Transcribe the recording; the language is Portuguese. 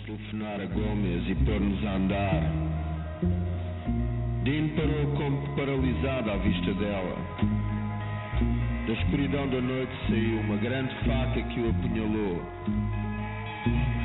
telefonar a Gomes e pôr-nos a andar. Dean parou como paralisado à vista dela. Da escuridão da noite saiu uma grande faca que o apunhalou.